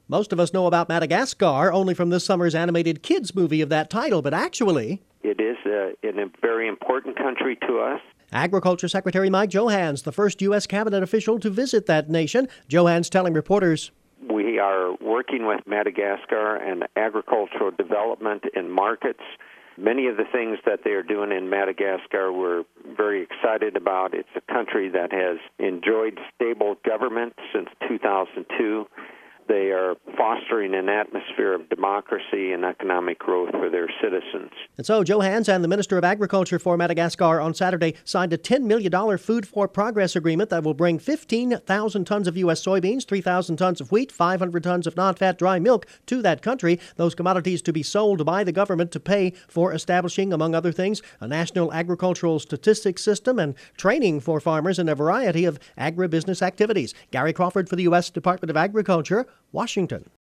Most of us know about Madagascar only from this summer's animated kids movie of that title, but actually, it is a very important country to us. Agriculture Secretary Mike Johanns, the first U.S. cabinet official to visit that nation. Johanns telling reporters, "We are working with Madagascar and agricultural development in markets. Many of the things that they are doing in Madagascar we're very excited about. It's a country that has enjoyed stable government since 2002. They are fostering an atmosphere of democracy and economic growth for their citizens." And so Johanns and the Minister of Agriculture for Madagascar on Saturday signed a $10 million Food for Progress agreement that will bring 15,000 tons of U.S. soybeans, 3,000 tons of wheat, 500 tons of non-fat dry milk to that country. Those commodities to be sold by the government to pay for establishing, among other things, a national agricultural statistics system and training for farmers in a variety of agribusiness activities. Gary Crawford for the U.S. Department of Agriculture, Washington.